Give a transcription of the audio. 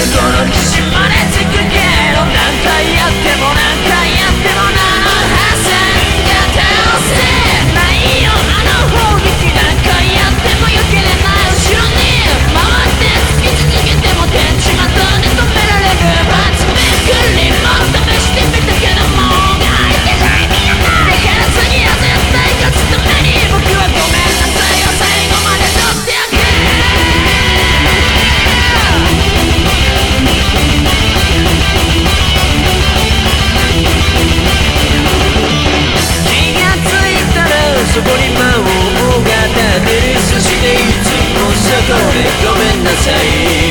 この岸まで着くけど、何回やっても何回やっても何発が倒せないよ。あの砲撃何回やっても避けれない。後ろに回って突き続けても天地またで止められる。初めくりも試してみたけどもうが相手じゃ意味がない。だから次は絶対勝つために僕はごめんなさいを最後まで取ってあげる。そこに魔王が立てる。そしていつもそこでごめんなさい。